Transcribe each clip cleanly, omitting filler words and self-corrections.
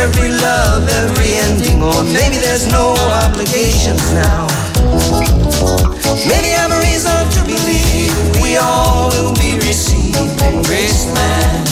every love, every ending, or maybe there's no obligations now. Maybe I have a reason to believe we all will be received in Graceland.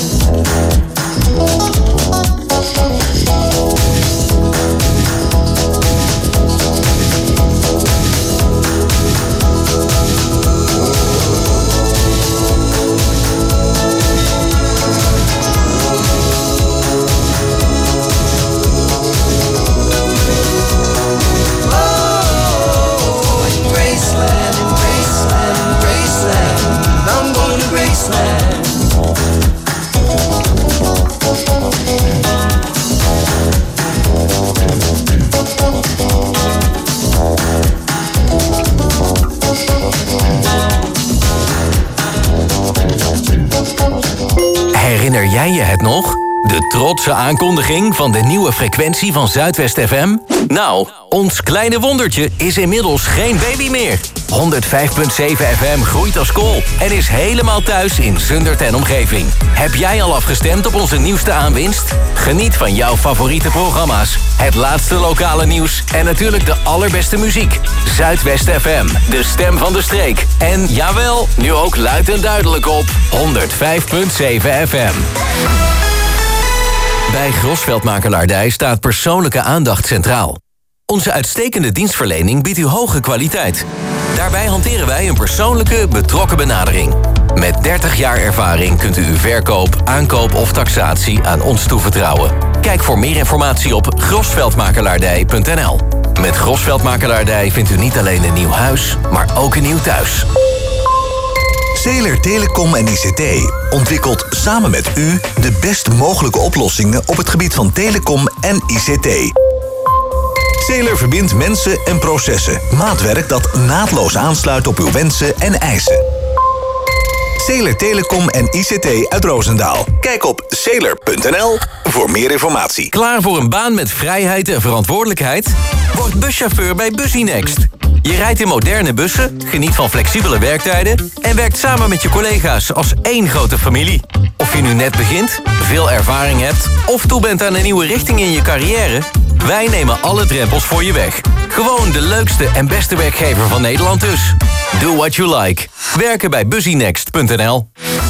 Herinner jij je het nog? De trotse aankondiging van de nieuwe frequentie van Zuidwest FM? Nou, ons kleine wondertje is inmiddels geen baby meer. 105.7 FM groeit als kool en is helemaal thuis in Zundert en omgeving. Heb jij al afgestemd op onze nieuwste aanwinst? Geniet van jouw favoriete programma's, het laatste lokale nieuws en natuurlijk de allerbeste muziek. Zuidwest FM, de stem van de streek. En jawel, nu ook luid en duidelijk op 105.7 FM. Bij Grosveld Makelaardij staat persoonlijke aandacht centraal. Onze uitstekende dienstverlening biedt u hoge kwaliteit. Daarbij hanteren wij een persoonlijke, betrokken benadering. Met 30 jaar ervaring kunt u uw verkoop, aankoop of taxatie aan ons toevertrouwen. Kijk voor meer informatie op grosveldmakelaardij.nl. Met Grosveld Makelaardij vindt u niet alleen een nieuw huis, maar ook een nieuw thuis. Zeeler Telecom en ICT ontwikkelt samen met u de best mogelijke oplossingen op het gebied van telecom en ICT. Zeeler verbindt mensen en processen. Maatwerk dat naadloos aansluit op uw wensen en eisen. Zeeler Telecom en ICT uit Roosendaal. Kijk op zeeler.nl voor meer informatie. Klaar voor een baan met vrijheid en verantwoordelijkheid? Word buschauffeur bij Busynext. Je rijdt in moderne bussen, geniet van flexibele werktijden en werkt samen met je collega's als één grote familie. Of je nu net begint, veel ervaring hebt of toe bent aan een nieuwe richting in je carrière, wij nemen alle drempels voor je weg. Gewoon de leukste en beste werkgever van Nederland dus. Do what you like. Werken bij busynext.nl.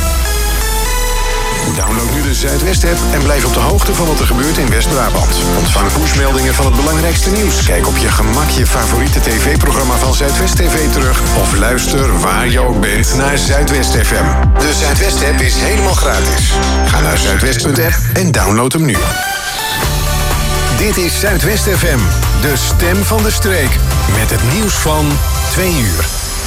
Download nu de Zuidwest-app en blijf op de hoogte van wat er gebeurt in West-Brabant. Ontvang pushmeldingen van het belangrijkste nieuws. Kijk op je gemak je favoriete tv-programma van Zuidwest TV terug. Of luister waar je ook bent naar Zuidwest FM. De Zuidwest-app is helemaal gratis. Ga naar zuidwest.app en download hem nu. Dit is Zuidwest FM, de stem van de streek. Met het nieuws van 2 uur.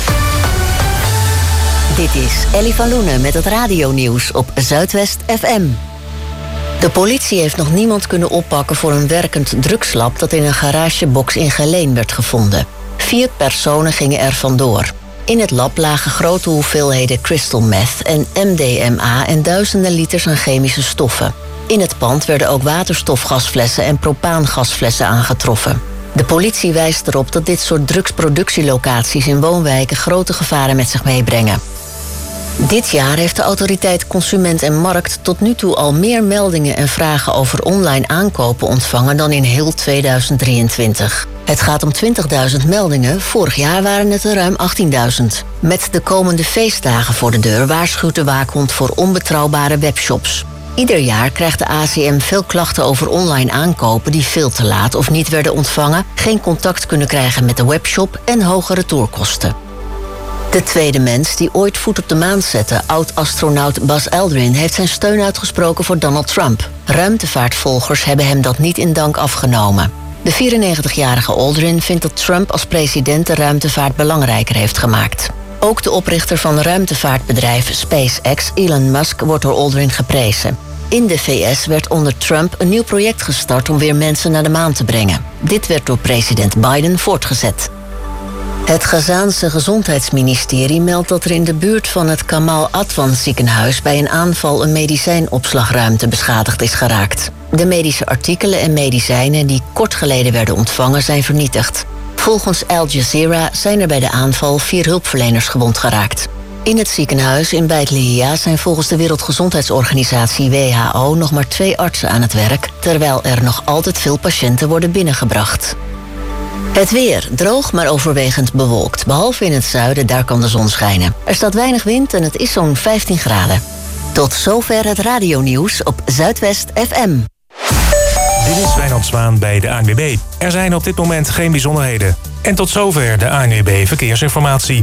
Dit is Ellie van Loenen met het radionieuws op Zuidwest FM. De politie heeft nog niemand kunnen oppakken voor een werkend drugslab dat in een garagebox in Geleen werd gevonden. 4 personen gingen er vandoor. In het lab lagen grote hoeveelheden crystal meth en MDMA en duizenden liters aan chemische stoffen. In het pand werden ook waterstofgasflessen en propaangasflessen aangetroffen. De politie wijst erop dat dit soort drugsproductielocaties in woonwijken grote gevaren met zich meebrengen. Dit jaar heeft de autoriteit Consument en Markt tot nu toe al meer meldingen en vragen over online aankopen ontvangen dan in heel 2023. Het gaat om 20.000 meldingen, vorig jaar waren het er ruim 18.000. Met de komende feestdagen voor de deur waarschuwt de waakhond voor onbetrouwbare webshops. Ieder jaar krijgt de ACM veel klachten over online aankopen die veel te laat of niet werden ontvangen, geen contact kunnen krijgen met de webshop en hoge retourkosten. De tweede mens die ooit voet op de maan zette, oud-astronaut Buzz Aldrin, heeft zijn steun uitgesproken voor Donald Trump. Ruimtevaartvolgers hebben hem dat niet in dank afgenomen. De 94-jarige Aldrin vindt dat Trump als president de ruimtevaart belangrijker heeft gemaakt. Ook de oprichter van ruimtevaartbedrijf SpaceX, Elon Musk, wordt door Aldrin geprezen. In de VS werd onder Trump een nieuw project gestart om weer mensen naar de maan te brengen. Dit werd door president Biden voortgezet. Het Gazaanse gezondheidsministerie meldt dat er in de buurt van het Kamal Adwan ziekenhuis bij een aanval een medicijnopslagruimte beschadigd is geraakt. De medische artikelen en medicijnen die kort geleden werden ontvangen zijn vernietigd. Volgens Al Jazeera zijn er bij de aanval 4 hulpverleners gewond geraakt. In het ziekenhuis in Beit-Lehiya zijn volgens de Wereldgezondheidsorganisatie WHO nog maar 2 artsen aan het werk, terwijl er nog altijd veel patiënten worden binnengebracht. Het weer, droog maar overwegend bewolkt. Behalve in het zuiden, daar kan de zon schijnen. Er staat weinig wind en het is zo'n 15 graden. Tot zover het radionieuws op Zuidwest FM. Dit is Wijnand Zwaan bij de ANWB. Er zijn op dit moment geen bijzonderheden. En tot zover de ANWB Verkeersinformatie.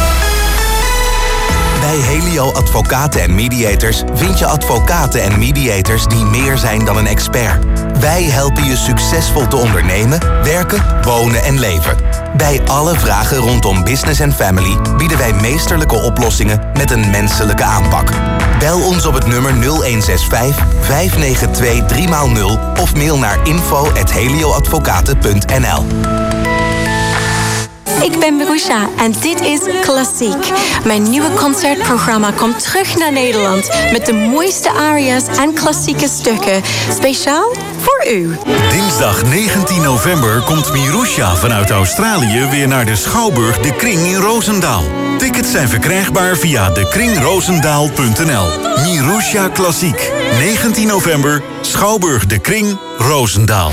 Bij Helio Advocaten en Mediators vind je advocaten en mediators die meer zijn dan een expert. Wij helpen je succesvol te ondernemen, werken, wonen en leven. Bij alle vragen rondom business en family bieden wij meesterlijke oplossingen met een menselijke aanpak. Bel ons op het nummer 0165 592 3x0 of mail naar info@helioadvocaten.nl. Ik ben Marusha en dit is Klassiek. Mijn nieuwe concertprogramma komt terug naar Nederland met de mooiste aria's en klassieke stukken. Speciaal voor u. Dinsdag 19 november komt Marusha vanuit Australië weer naar de Schouwburg De Kring in Roosendaal. Tickets zijn verkrijgbaar via dekringroosendaal.nl. Marusha Klassiek. 19 november, Schouwburg De Kring, Roosendaal.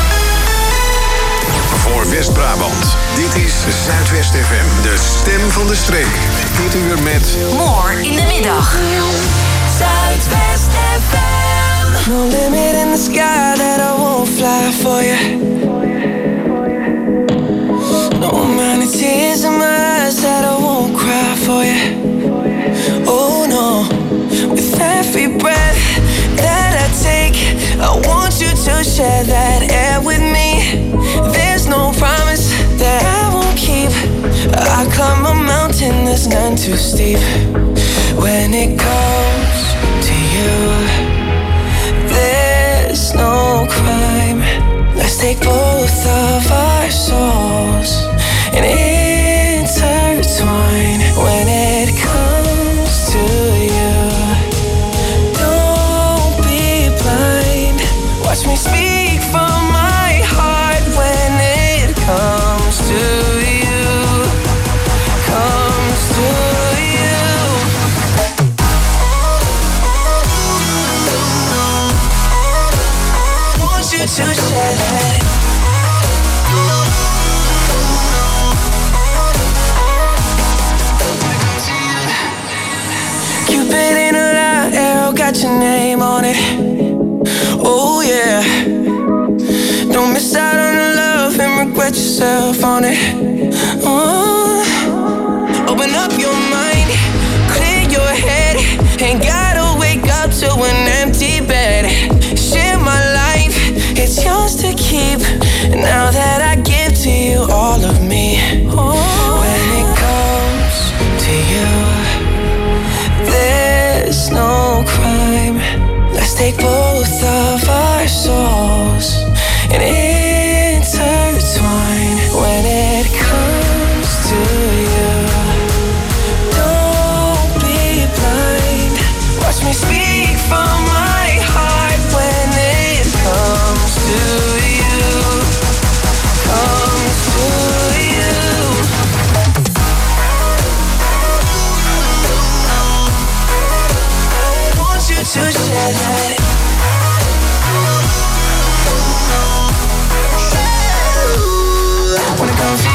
Voor West-Brabant, dit is Zuidwest FM, de stem van de streek. Dit uur met... More in de middag. Zuidwest FM. No limit in the sky that I won't fly for you. No amount of tears in my eyes that I won't cry for you. Oh no, with every breath that I take, I want you to share that air with me. There's no promise that I won't keep. I climb a mountain that's none too steep. When it comes to you, there's no crime. Let's take both of our souls and intertwine. When it comes to you, don't be blind. Watch me speak from my heart when it comes to you. Comes to you. I want you to share that. Cupid in a light arrow got your name on it. Oh yeah. Don't miss out on the love and regret yourself on it. Oh. Open up your mind, clear your head. Ain't gotta wake up to an empty bed. Share my life, it's yours to keep. Now that I give to you all of me. Oh. When it comes to you, there's no crime. Let's take both of our souls and intertwine. When it comes to you, don't be blind. Watch me speak from my heart when it comes to you. Comes to you. I want you to share that. When it comes to you,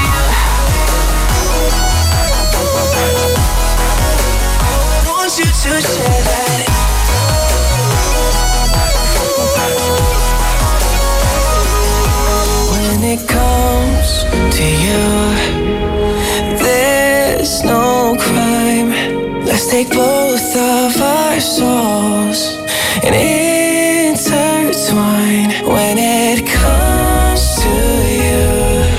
I want you to share that. When it comes to you, there's no crime. Let's take both of our souls and intertwine. When it comes to you,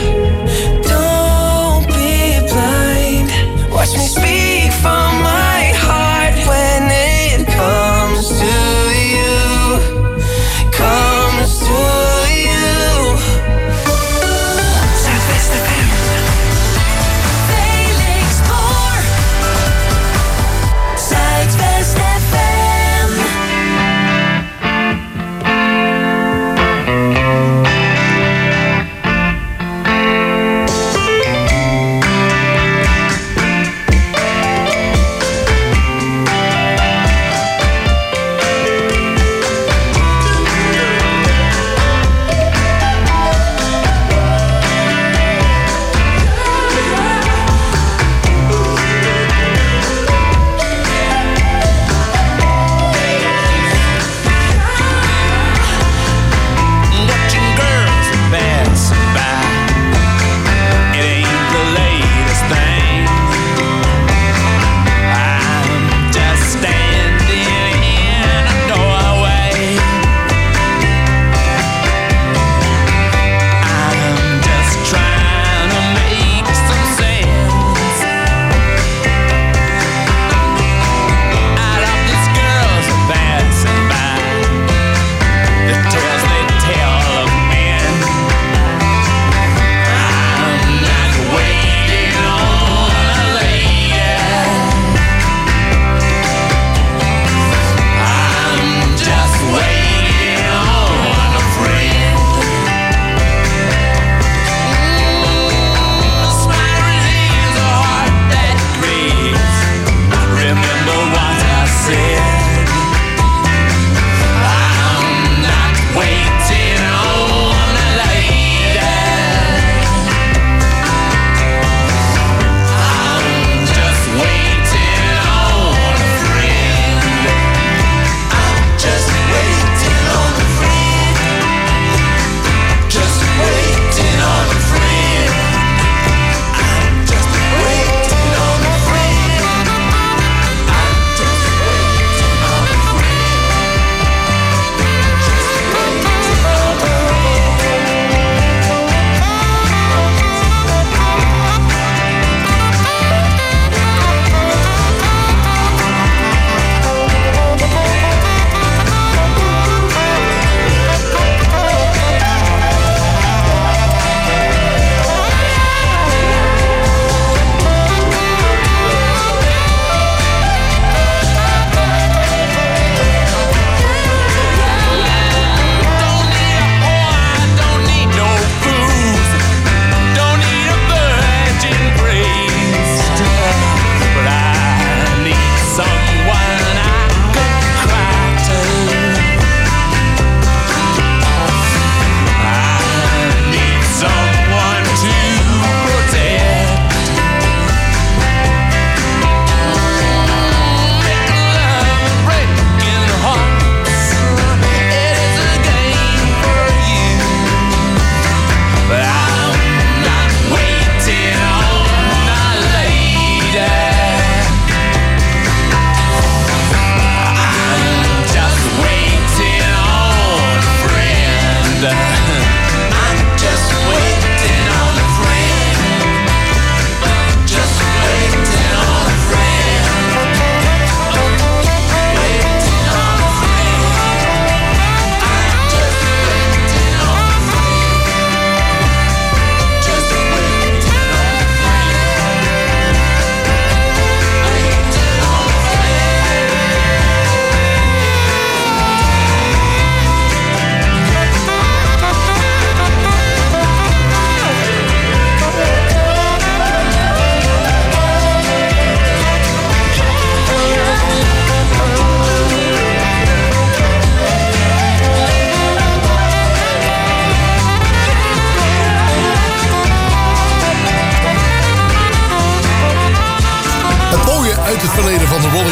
watch me speak from my heart when it comes to you. Comes to you. Zuidwest FM. Felix Boer. Zuidwest FM.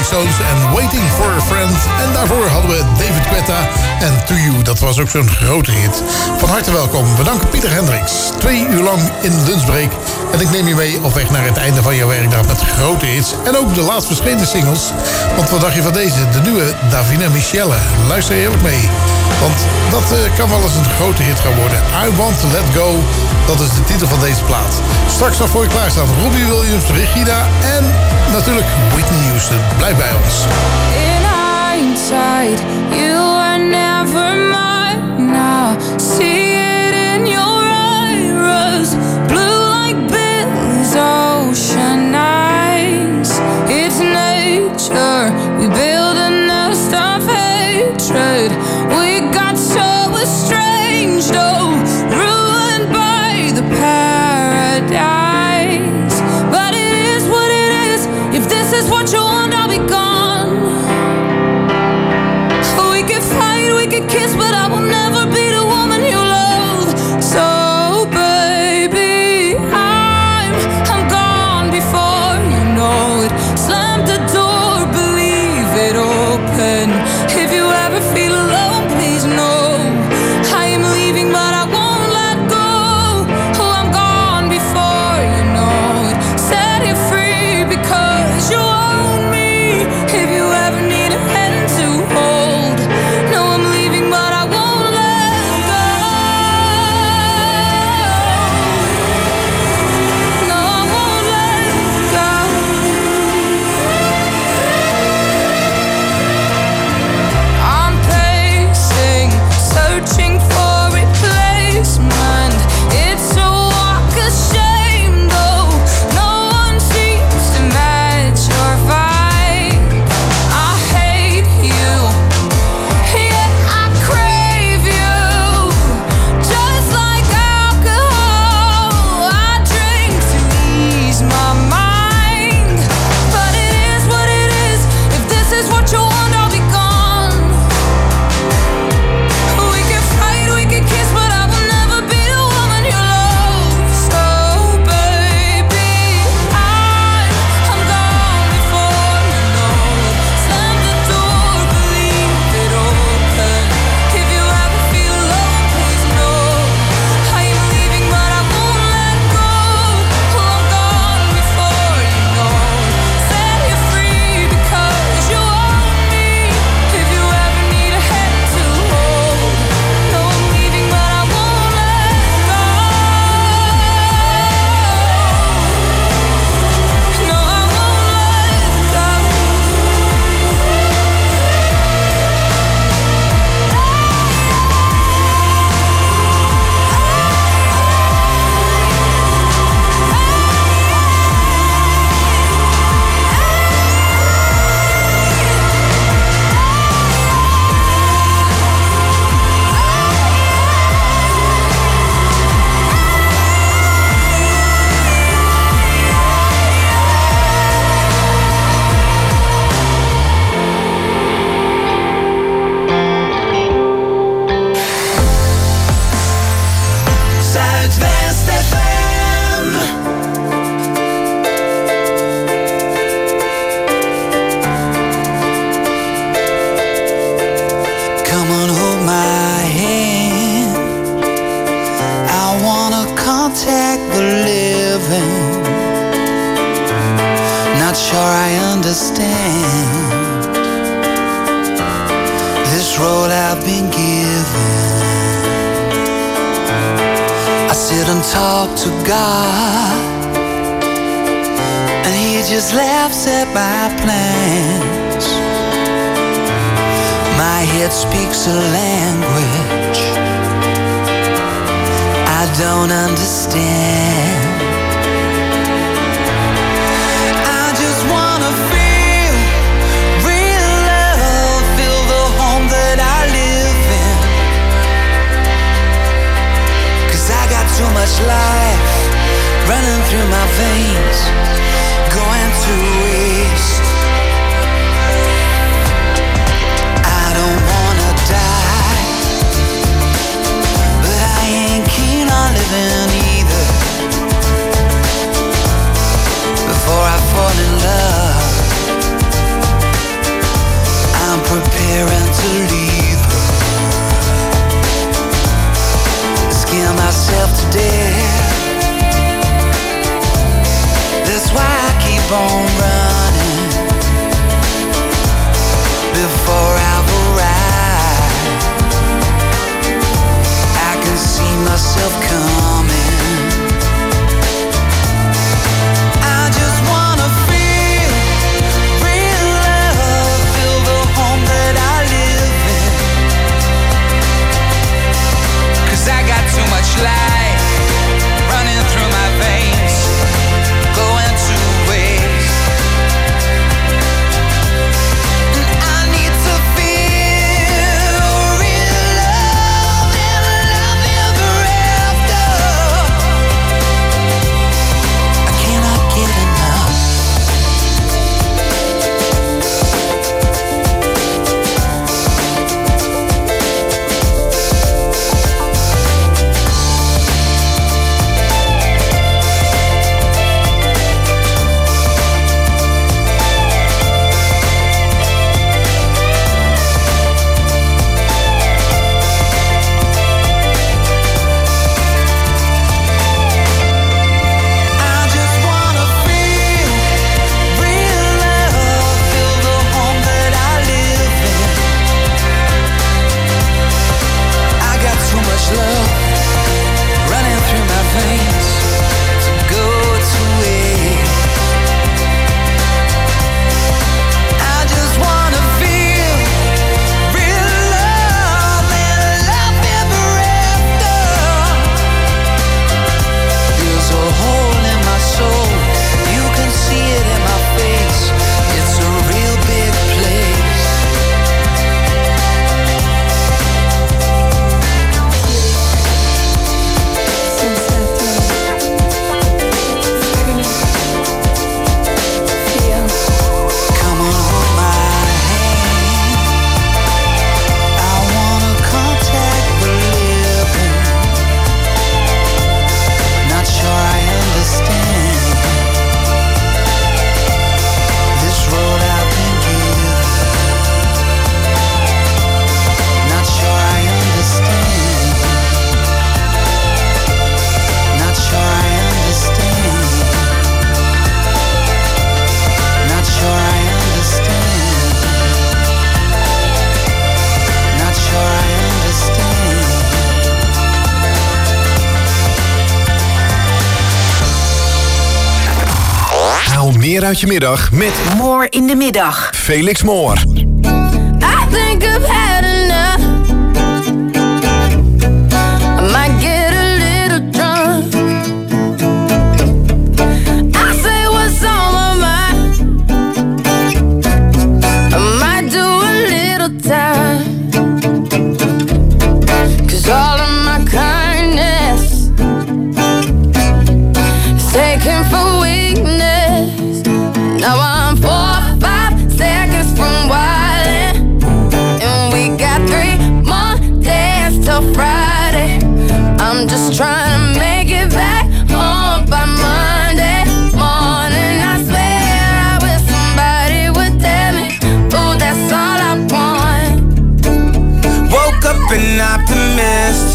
Stones en Waiting for a Friend. En daarvoor hadden we David Guetta en To You. Dat was ook zo'n grote hit. Van harte welkom. We danken Pieter Hendricks. 2 uur lang in de lunchbreak. En ik neem je mee op weg naar het einde van jouw werkdag met grote hits. En ook de laatst verschenen singles. Want wat dacht je van deze? De nieuwe Davina Michelle. Luister eerlijk mee. Want dat kan wel eens een grote hit gaan worden. I Want To Let Go. Dat is de titel van deze plaat. Straks nog voor je klaarstaan Robbie Williams, Regina en natuurlijk Whitney Houston. Blijf bij ons. In hindsight, you were never mine. Now see it in your eyes. Blue like Billy's ocean eyes. It's nature. We build a nest of hatred. We got so estranged, oh, ruined by the paradise. But it is what it is. If this is what you want, I'll be gone. We could fight, we could kiss, but I will never be the woman you love. So baby, I'm gone before you know it. Slam the door, believe it open. If you ever feel alone, please know I am leaving, but I won't let go. Oh, I'm gone before you know it. Set you free because you own me. If you ever need a hand to hold, no, I'm leaving, but I won't let go. No, I won't let go. I'm pacing, searching for replacement. It's a walk of shame, though no one seems to match your vibe. I hate you, yet I crave you. Just like alcohol, I drink to ease my mind. But it is what it is. If this is what you want, I'll be gone. We can fight, we can kiss, but I will never be the woman you love. So baby, I'm gone before you know it. Slam the door, believe it open. If you ever feel alone, please know I am leaving, but I won't let go. Oh, I'm gone before you know it. Set you free because you own me. If you ever need a hand to hold, no, I'm leaving, but I won't let go. No, I won't let go. Zuidwest FM. Come on, hold my hand. I wanna contact the living. Not sure I understand this road I've been given. I sit and talk to God, and He just laughs at my plans. My head speaks a language I don't understand. I just wanna feel real love, feel the home that I live in. 'Cause I got too much life running through my veins, going to waste. I don't wanna die, but I ain't keen on living either. Before I fall in love, meer uit je middag met Moore in de middag. Felix Moore. I think I've had enough. I might get a little drunk. I say what's on my mind. I might do a little time. 'Cause all of my kindness is taken for weakness. Now I'm 4 or 5 seconds from wildin', and we got 3 more days till Friday. I'm just trying to make it back home by Monday morning. I swear I wish somebody would tell me, oh, that's all I want. Woke up an optimist.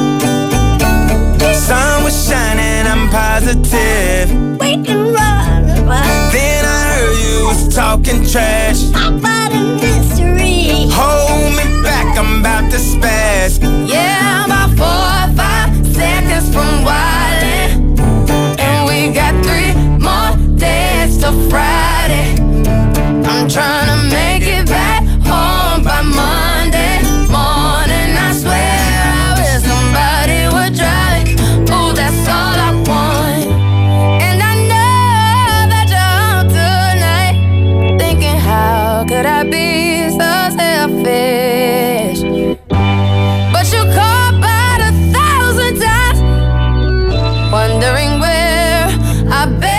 Sun was shining, I'm positive. We can run. Then I heard you was talking trash. About a mystery. Hold me back, I'm about to spaz. Yeah, I'm about 4 or 5 seconds from wildin', and we got 3 more days till Friday. I'm trying to make it back home by Monday morning. I swear I wish somebody would drive. Oh, that's all I want. And I know that you're home tonight, thinking how could I be so selfish? But you called about 1,000 times, wondering where I've been.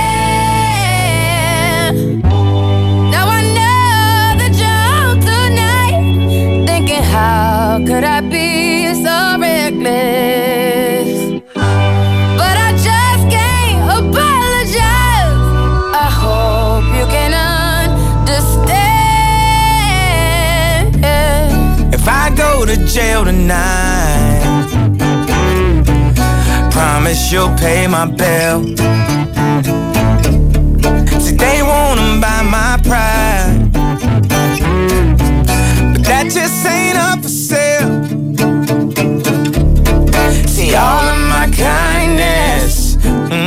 Now I know that you're home tonight, thinking how could I be so reckless? But I just can't apologize. I hope you can understand. If I go to jail tonight, promise you'll pay my bill. See, they wanna buy my pride, but that just ain't up for sale. See, all of my kindness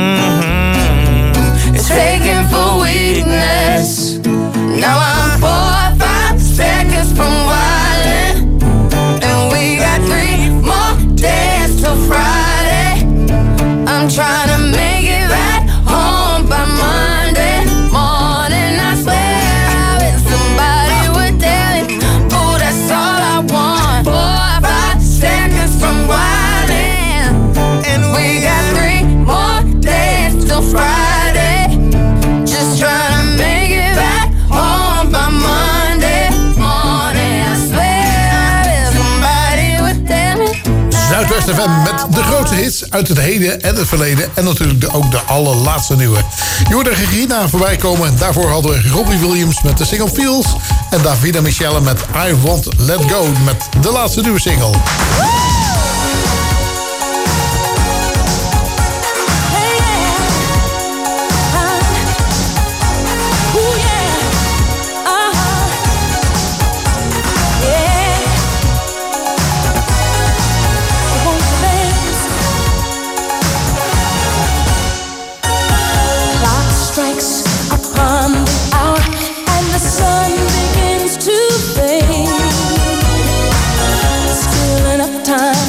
is taken for weakness. Now I'm 4 or 5 seconds from wildin', and we got 3 more days till Friday. I'm trying to make it back home by Monday morning. I swear I wish somebody would tell me, oh, that's all I want. 4 or 5 seconds from wildin', and we got 3 more days till Friday. Just trying to make it back home by Monday morning. I swear I wish somebody would tell me. Zuidwest FM met de grootste hits uit het heden en het verleden. En natuurlijk ook de allerlaatste nieuwe. Je hoorde Regina voorbij komen. Daarvoor hadden we Robbie Williams met de single Feels. En Davina Michelle met I Won't Let Go met de laatste nieuwe single. Time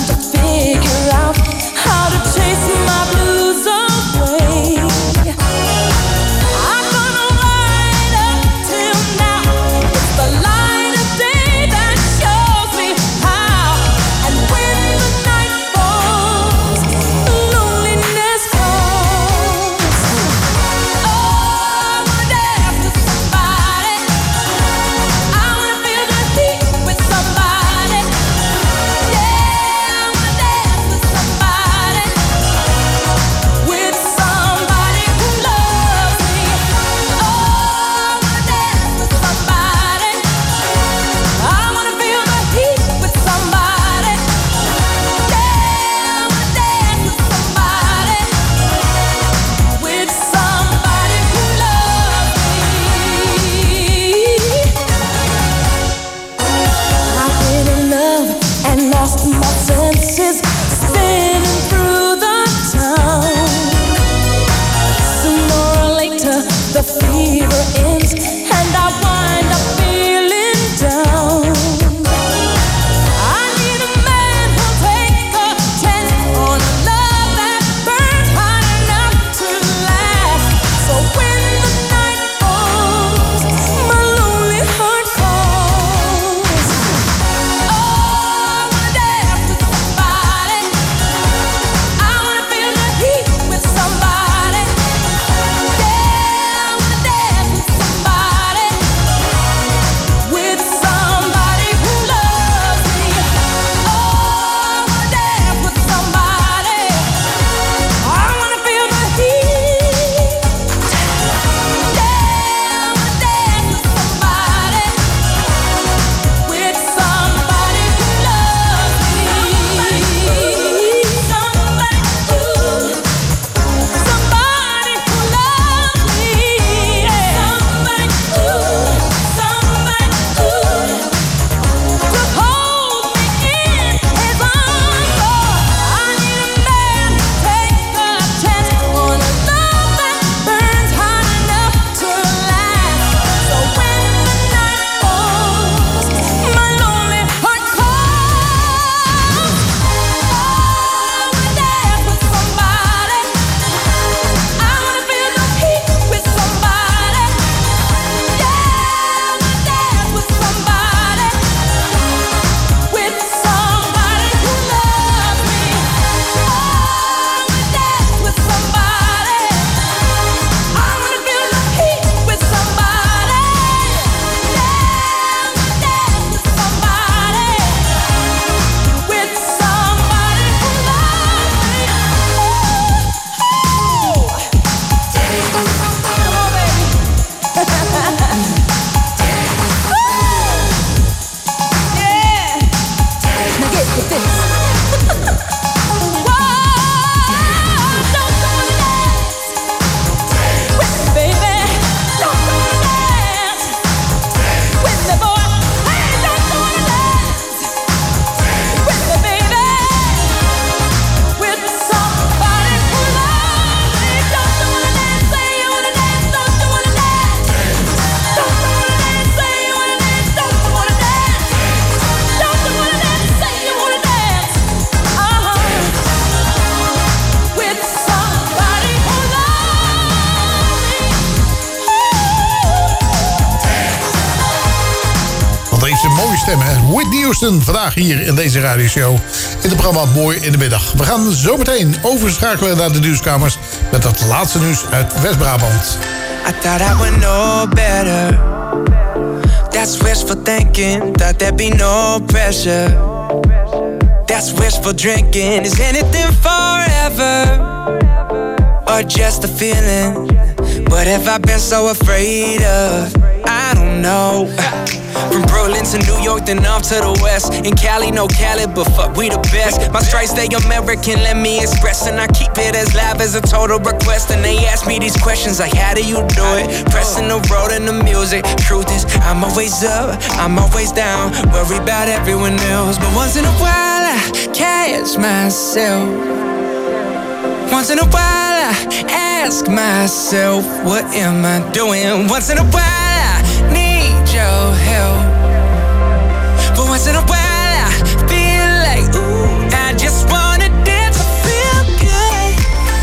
Whitney Houston, vandaag hier in deze radioshow in het programma Mooi in de Middag. We gaan zo meteen overschakelen naar de nieuwskamers met het laatste nieuws uit West-Brabant. I thought I would know better. That's wishful thinking, thought there'd be no pressure. That's wishful drinking, is anything forever? Or just a feeling? What have I been so afraid of? I don't know. From Berlin to New York, then off to the west. In Cali, no Cali, but fuck, we the best. My stripes, they American, let me express. And I keep it as live as a total request. And they ask me these questions like, how do you do it? Pressing the road and the music. Truth is, I'm always up, I'm always down. Worry about everyone else. But once in a while, I catch myself. Once in a while, I ask myself, what am I doing? Once in a while, I need your help. But once in a while, I feel like, ooh, I just wanna dance to feel good.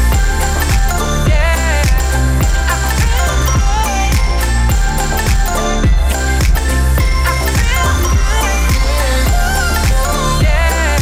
Yeah, I feel good. I feel good. Yeah,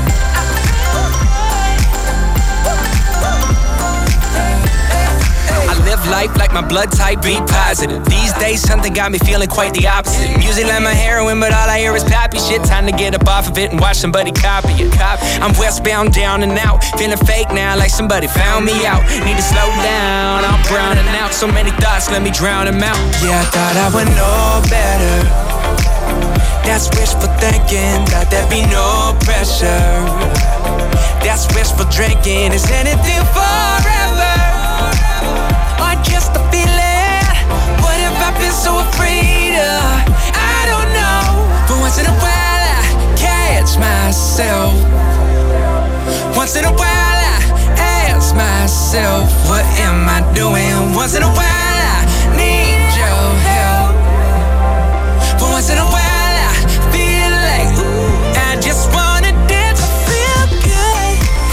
I live life like my blood type be positive. These days something got me feeling quite the opposite. Music like my heroin, but all I hear is pappy shit. Time to get up off of it and watch somebody copy it. I'm westbound, down and out, feeling fake now like somebody found me out. Need to slow down, I'm browning out. So many thoughts, let me drown them out. Yeah, I thought I would know better. That's wishful thinking, thought there'd be no pressure. That's wishful drinking, is anything forever? Or just a feeling? What have I been so afraid of? I don't know. But once in a while I catch myself. Once in a while I ask myself, what am I doing? Once in a while I need your help. But once in a while I feel like, ooh, I just wanna dance to feel good.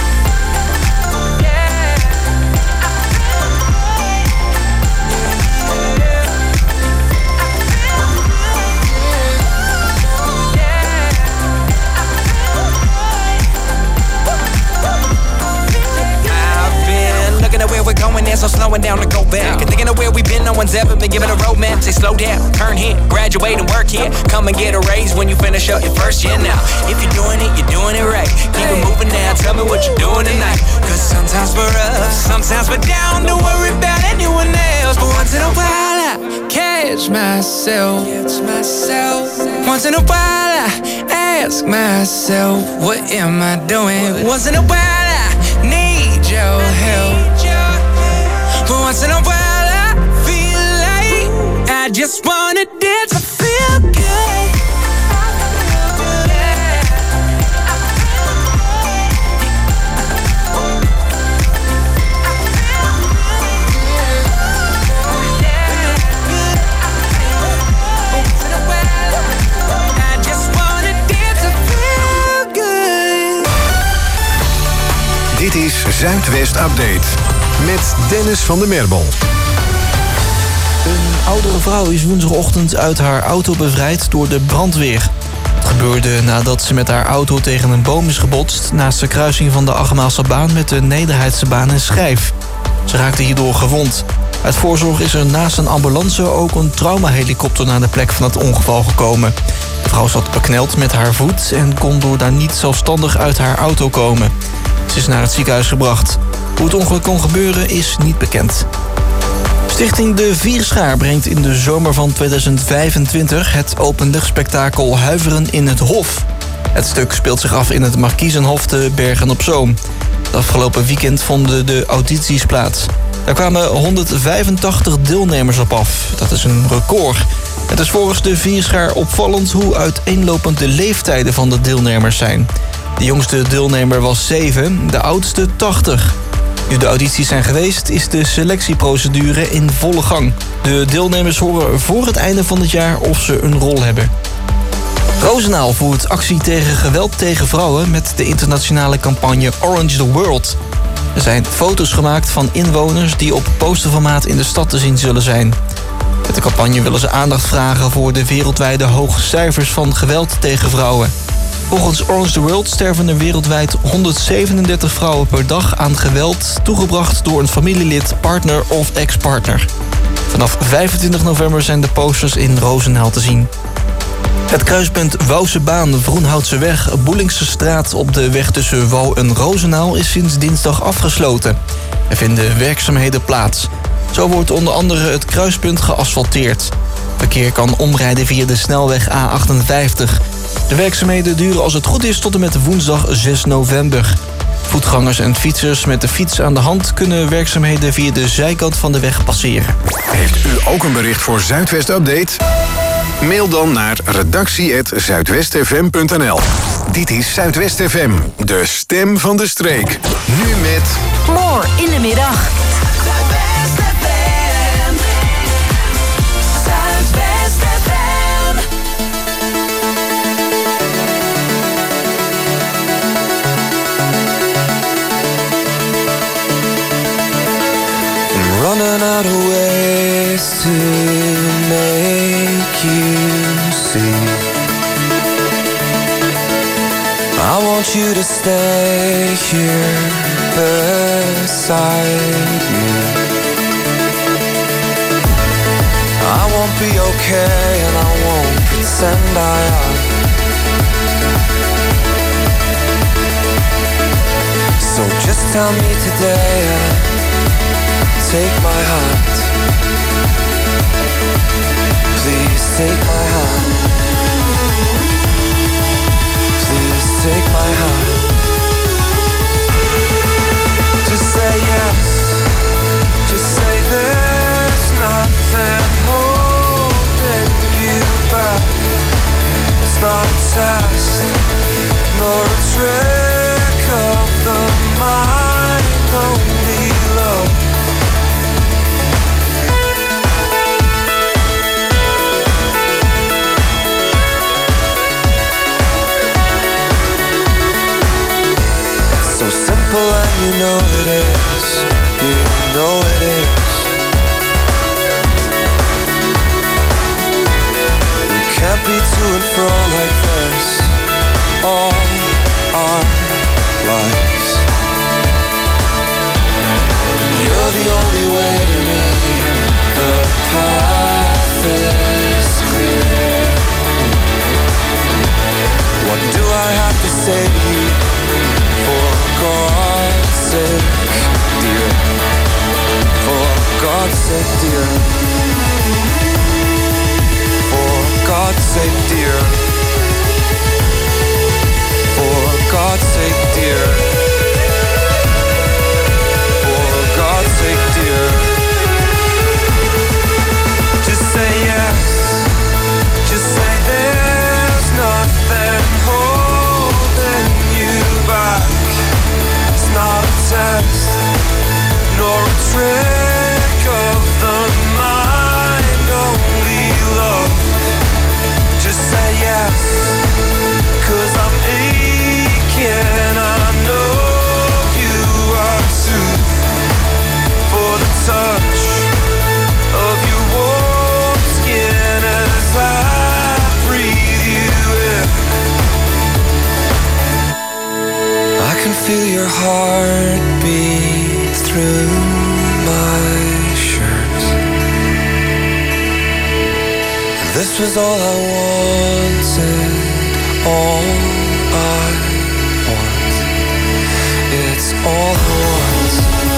Yeah, I feel good. Looking at where we're going, there's no slowing down to go back. And thinking of where we've been, no one's ever been given a roadmap. Say slow down, turn here, graduate and work here. Come and get a raise when you finish up your first year now. If you're doing it, you're doing it right. Keep it moving now, tell me what you're doing tonight. Cause sometimes we're up, sometimes we're down. Don't worry about anyone else. But once in a while I catch myself. Once in a while I ask myself, what am I doing? Once in a while I need your help. But once in a while I feel like I just wanna dance to feel good. I just wanna dance to feel good. Dit is Zuidwest Update met Dennis van der Merbel. Een oudere vrouw is woensdagochtend uit haar auto bevrijd door de brandweer. Het gebeurde nadat ze met haar auto tegen een boom is gebotst naast de kruising van de Agemaalsebaan met de Nederheidsebaan en Schijf. Ze raakte hierdoor gewond. Uit voorzorg is er naast een ambulance ook een traumahelikopter naar de plek van het ongeval gekomen. De vrouw zat bekneld met haar voet en kon door daar niet zelfstandig uit haar auto komen. Ze is naar het ziekenhuis gebracht. Hoe het ongeluk kon gebeuren is niet bekend. Stichting De Vierschaar brengt in de zomer van 2025 het openluchtspektakel Huiveren in het Hof. Het stuk speelt zich af in het Markiezenhof te Bergen-op-Zoom. Het afgelopen weekend vonden de audities plaats. Daar kwamen 185 deelnemers op af. Dat is een record. Het is volgens de vierschaar opvallend hoe uiteenlopend de leeftijden van de deelnemers zijn. De jongste deelnemer was 7, de oudste 80. Nu de audities zijn geweest, is de selectieprocedure in volle gang. De deelnemers horen voor het einde van het jaar of ze een rol hebben. Roosendaal voert actie tegen geweld tegen vrouwen met de internationale campagne Orange the World. Er zijn foto's gemaakt van inwoners die op posterformaat in de stad te zien zullen zijn. Met de campagne willen ze aandacht vragen voor de wereldwijde hoge cijfers van geweld tegen vrouwen. Volgens Orange the World sterven er wereldwijd 137 vrouwen per dag aan geweld, toegebracht door een familielid, partner of ex-partner. Vanaf 25 november zijn de posters in Roosendaal te zien. Het kruispunt Wouwsebaan, Vroenhoutseweg, Boelingse straat op de weg tussen Wouw en Roosendaal is sinds dinsdag afgesloten. Er vinden werkzaamheden plaats. Zo wordt onder andere het kruispunt geasfalteerd. Verkeer kan omrijden via de snelweg A58. De werkzaamheden duren als het goed is tot en met woensdag 6 november. Voetgangers en fietsers met de fiets aan de hand kunnen werkzaamheden via de zijkant van de weg passeren. Heeft u ook een bericht voor Zuidwest Update? Mail dan naar redactie@zuidwestfm.nl. Dit is Zuidwest FM, de stem van de streek. Nu met... More in de middag. Running out of ways to make you see. I want you to stay here beside me. I won't be okay and I won't pretend I am. So just tell me today and take my hand. Please take my hand. Please take my hand. Just say yes. Just say there's nothing holding you back. It's not a test, nor a trick of the mind, only love. And you know it is, you know it is. We can't be to and fro like this all our lives. You're the only way to me, the path is clear. What do I have to say to you? For God's sake, dear. For God's sake, dear. For God's sake, dear. For God's sake, dear. For God's sake, dear. Just say yes. Just say there's nothing holding you back. It's not a test, nor a trick of the mind, only love. Just say yes, 'cause I'm aching, I know you are too. For the touch of your warm skin as I breathe you in. I can feel your heartbeat through my shirt. This was all I wanted, all I want. It's all I want.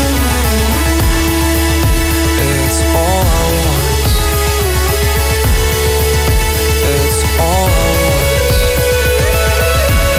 It's all I want. It's all I want.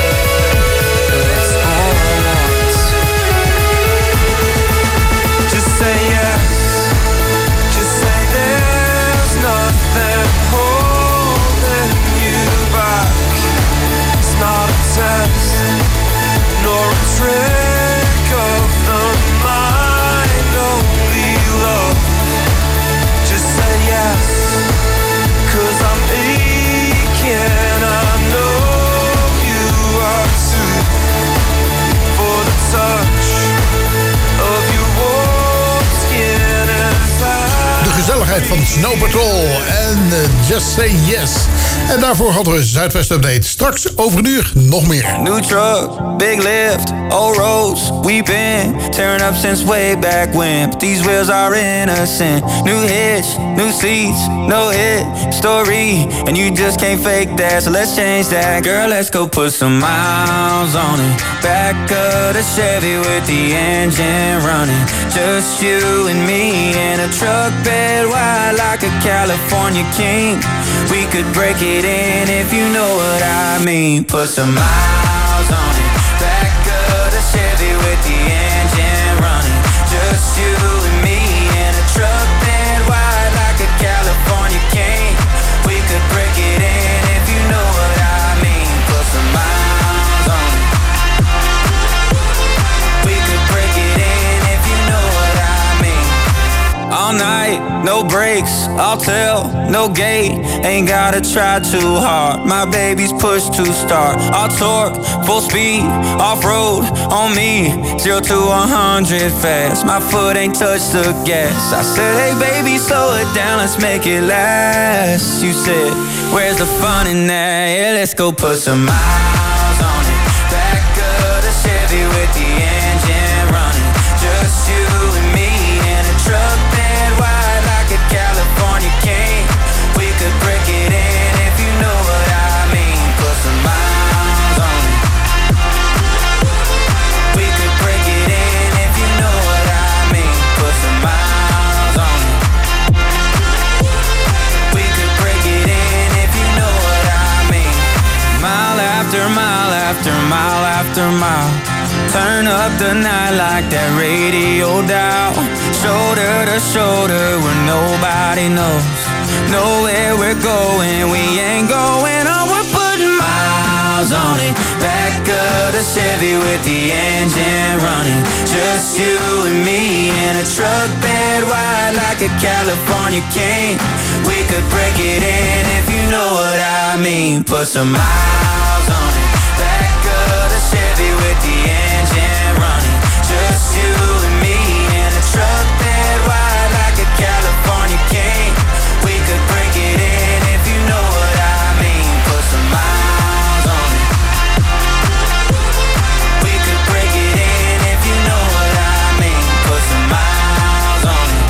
tijd van Snow Patrol en Just Say Yes. En daarvoor hadden we Zuidwest Update. Straks over een uur nog meer. New truck, big lift, old roads. We've been tearing up since way back when. But these wheels are innocent. New hitch, new seats, no hit story. And you just can't fake that, so let's change that. Girl, let's go put some miles on it. Back of the Chevy with the engine running. Just you and me in a truck bed wide like a California king. We could break it in if you know what I mean. Put some miles on it. Back of the Chevy with the engine running. Just you and me in a truck bed wide like a California king. We could break it in if you know what I mean. Put some miles on it. We could break it in if you know what I mean. All night, no breaks, I'll tell, no gate. Ain't gotta try too hard, my baby's push to start. I'll torque, full speed, off-road, on me. 0 to 100 fast, my foot ain't touched the gas. I said, hey baby, slow it down, let's make it last. You said, where's the fun in that? Yeah, let's go put some miles on it. Back of the Chevy with the engine running. Just you and me in a truck bed wide like a California king. We could break it in if you know what I mean. Put some miles on it. We could break it in if you know what I mean. Put some miles on it. We could break it in if you know what I mean. Mile after mile after mile after mile. Turn up the night like that radio dial. Shoulder to shoulder where nobody knows. Know where we're going, we ain't going on. We're putting miles on it. Back of the Chevy with the engine running. Just you and me in a truck bed wide like a California king. We could break it in if you know what I mean. Put some miles on it. Back of the Chevy with the engine running. Just you and me in a truck bed wide like a California king. We could break it in if you know what I mean. Put some miles on it. We could break it in if you know what I mean. Put some miles on it.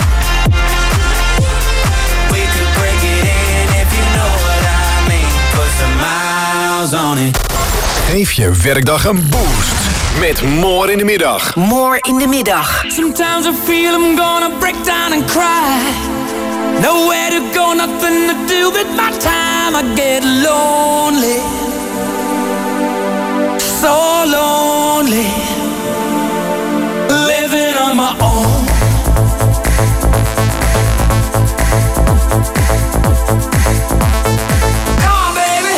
We could break it in if you know what I mean. Put some miles on it. Geef je werkdag een boost met More in de Middag. More in de middag. Sometimes I feel I'm gonna break down and cry. Nowhere to go, nothing to do with my time. I get lonely, so lonely, living on my own. Come on, baby.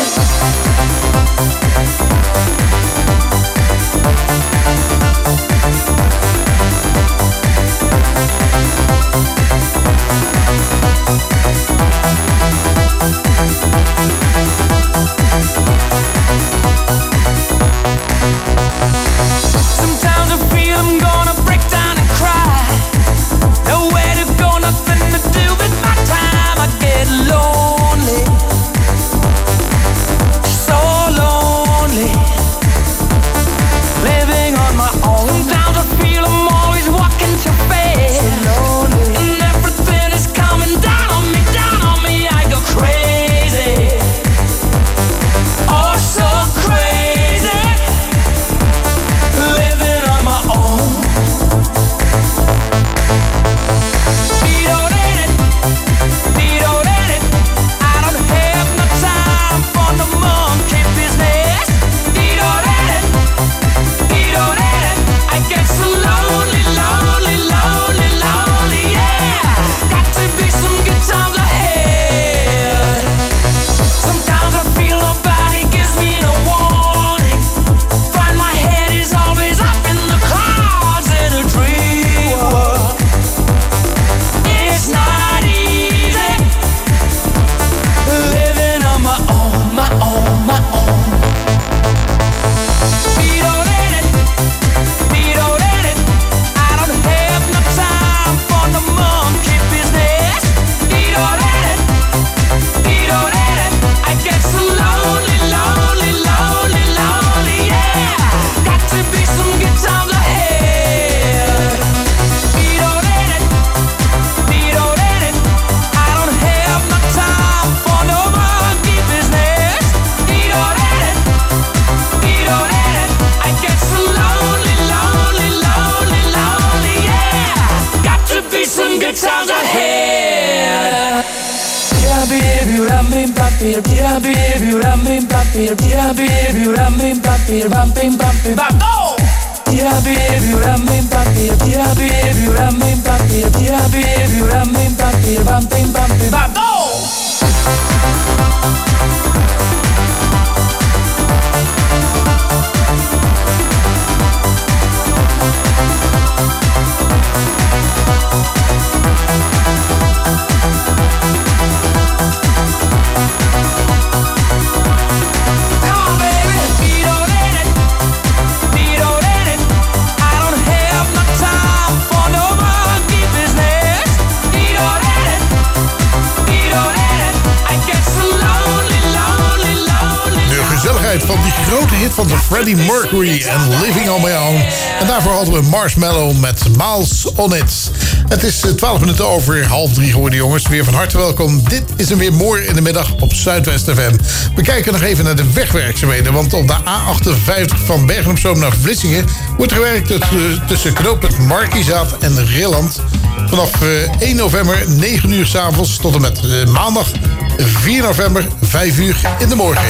Van die grote hit van de Freddie Mercury en Living on My Own. En daarvoor hadden we Marshmallow met Miles on It. Het is 12 minuten over 2:30 geworden, jongens. Weer van harte welkom. Dit is een weer mooi in de middag op Zuidwest FM. We kijken nog even naar de wegwerkzaamheden. Want op de A58 van Bergen op Zoom naar Vlissingen wordt gewerkt tussen knooppunt Markizaat en Rilland. Vanaf 1 november 9 uur 's avonds tot en met maandag 4 november 5 uur in de morgen.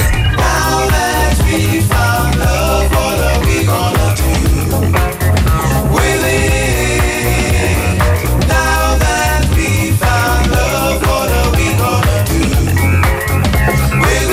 We found love, what are we gonna do with it? Now that we found love, what are we gonna do with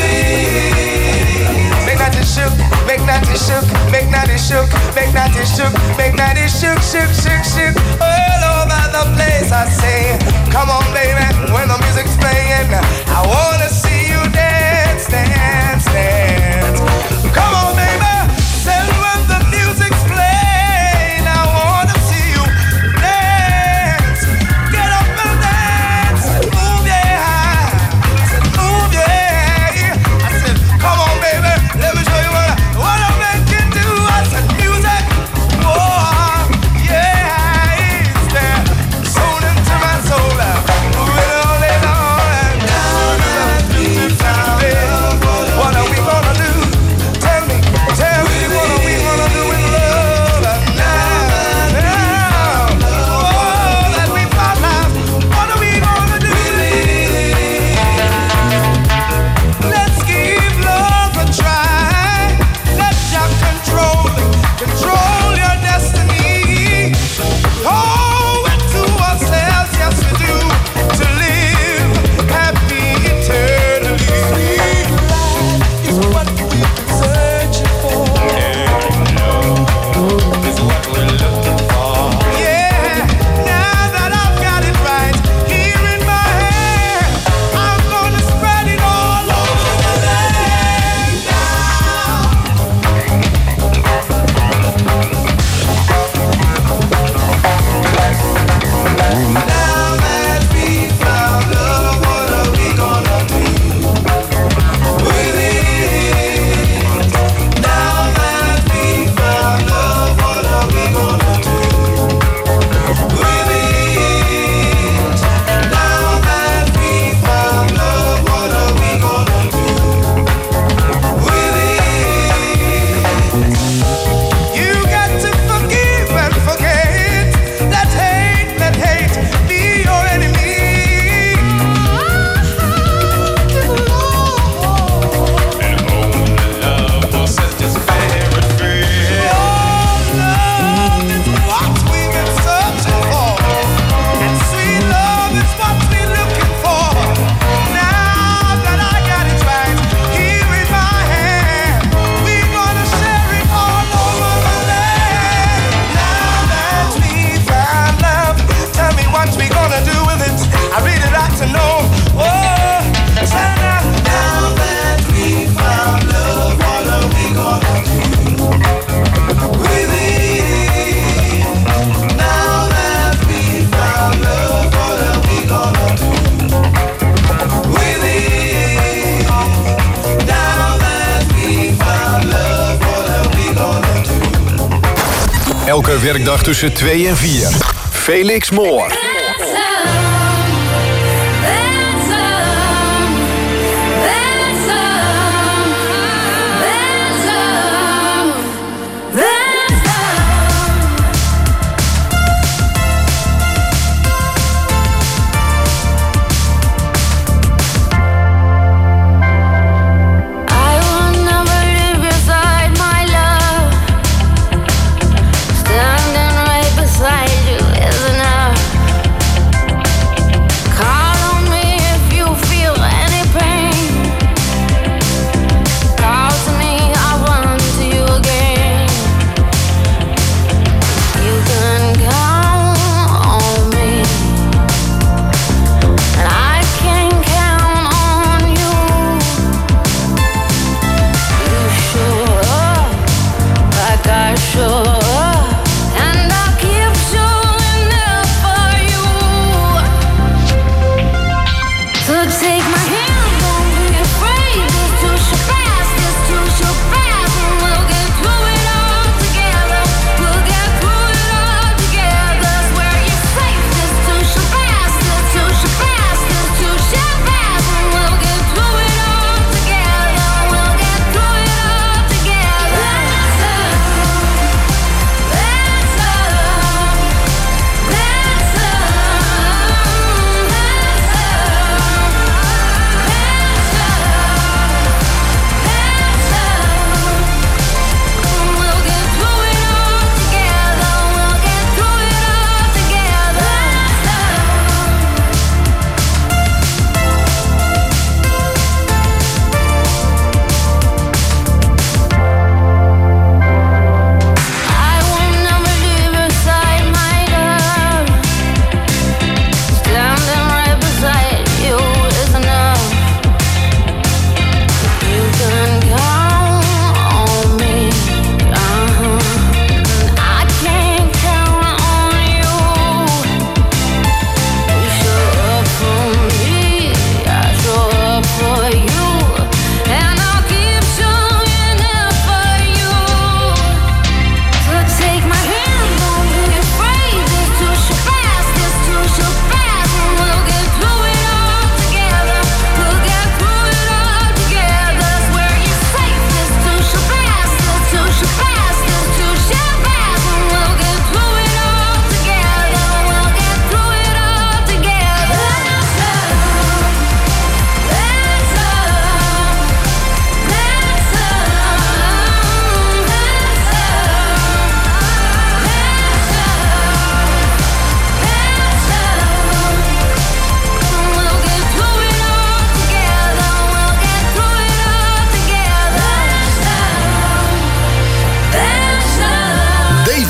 it? Make that shook, make that shook, make that shook, make that shook, make that shook, shook, shook, shook. All over the place I say, come on baby, when the music's playing, I wanna see you dance, dance, dance. Come on, baby, say when the music's playing, I wanna see you dance. Get up and dance, move yeah. I said move yeah. I said come on, baby, let me show you what I make you do. I said music, oh yeah, it's there, soul into my soul, moving all day long. Now that we found love, what are we gonna do? Tell me, what are we gonna do with love now? Oh, that we found love, what are we gonna do? Let's give love a try. Let your control your destiny. Oh, and to ourselves, yes we do, to live happy eternally. Is what we've been searching for. Is what we're looking for. Yeah, now that I've got it right here in my hand, I'm gonna spread it all over the land now. Now that we found love, what are we gonna do with it? Now that we found love, what are we gonna do with it? Now that we found love, what are we gonna do with it? You got to forgive and forget. Let hate be your enemy. And only love will set this very free. Oh, love is what we've been searching for, and sweet love is what we're looking for. Now that I got it right here in my hand, we're gonna share it all over the land. Now that we found love, tell me what we gonna do with it. I really like to know. Oh, now that we found love, what are we gonna do with it? Now that we found love, what are we gonna do with it? Now that we found love, what are we gonna do? Elke werkdag tussen 2 en 4. Felix Moor.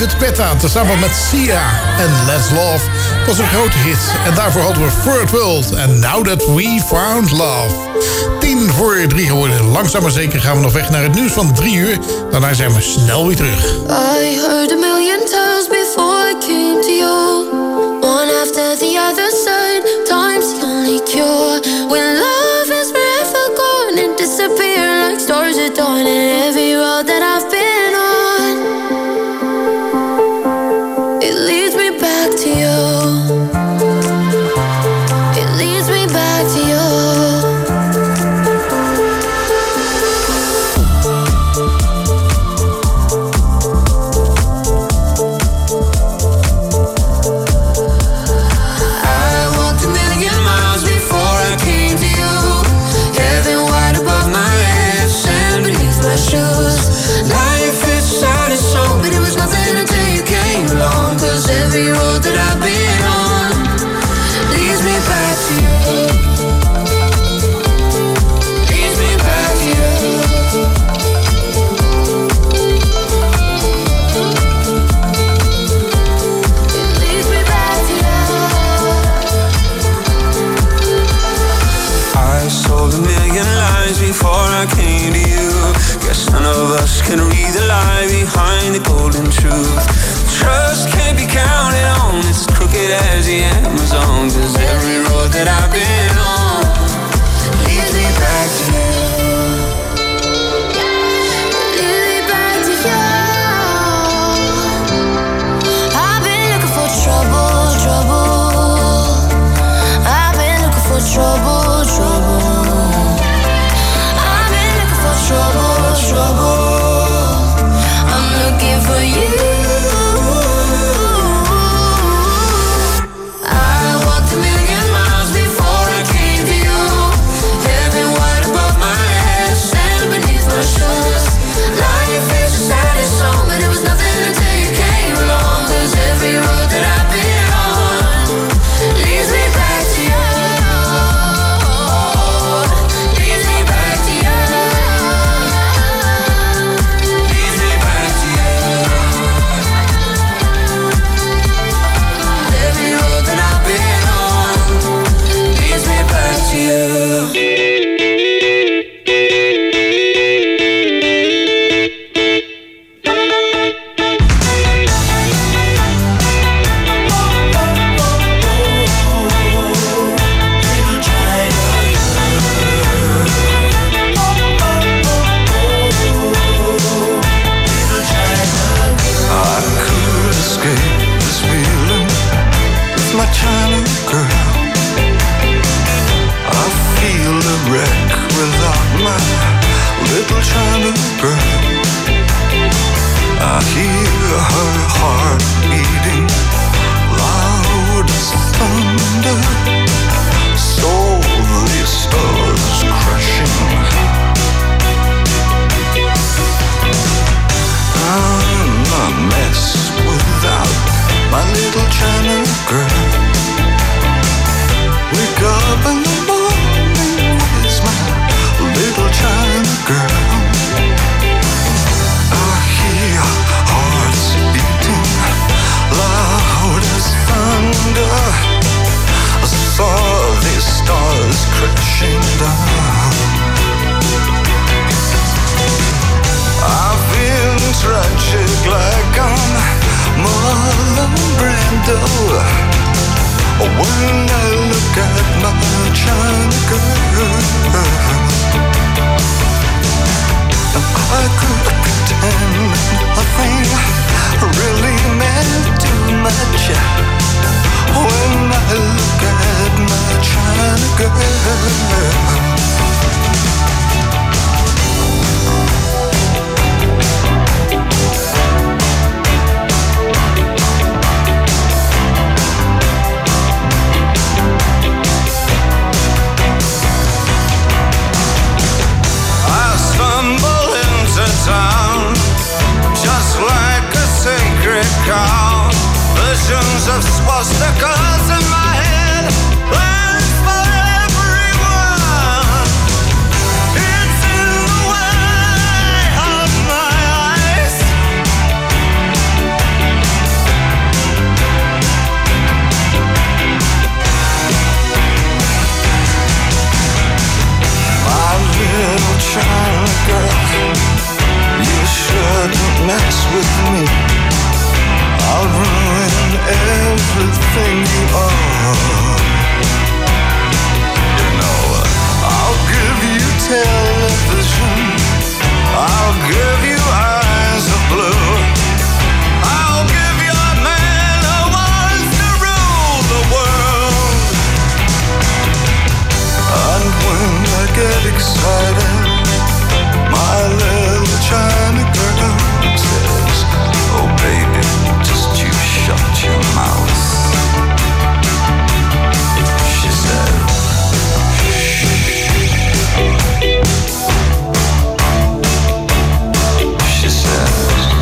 David Guetta tezamen met Sia en Let's Love was een grote hit. En daarvoor hadden we Third World en Now That We Found Love. 2:50 geworden. Langzaam maar zeker gaan we nog weg naar het nieuws van 3 uur. Daarna zijn we snel weer terug. I heard a million times before I came to you. One after the other said time's the only cure. When love is forever gone and disappear like stars at dawn. And every road that I've been on, it leads me back to you. It leads me back to you. Every road that I've been on leads me back to you. Leads me back to you. It leads me back to you. I sold a million lies before I came to you. Guess none of us can read the lie behind the golden truth. Trust can't be counted on, it's crooked as the Amazon. Cause every road that I've been on leads me back to you. Leads me back to you. I've been looking for trouble, trouble. I've been looking for trouble, trouble. I've been looking for trouble, trouble. I'm looking for you. mess with me, I'll ruin everything you are. You know, I'll give you television, I'll give you eyes of blue, I'll give you a man who wants to rule the world. And when I get excited, my little China girl says, oh baby, just you shut your mouth. She said, she says,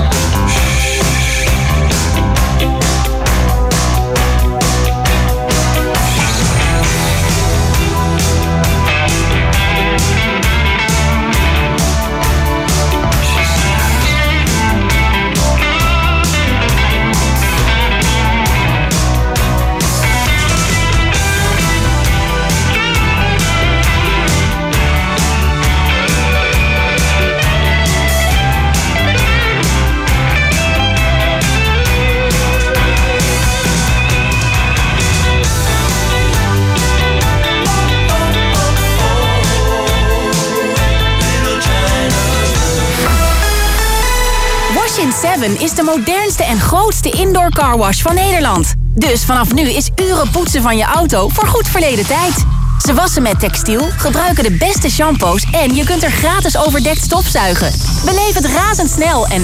Wash-in 7 is de modernste en grootste indoor carwash van Nederland. Dus vanaf nu is uren poetsen van je auto voor goed verleden tijd. Ze wassen met textiel, gebruiken de beste shampoos en je kunt er gratis overdekt stofzuigen. Beleef het razendsnel en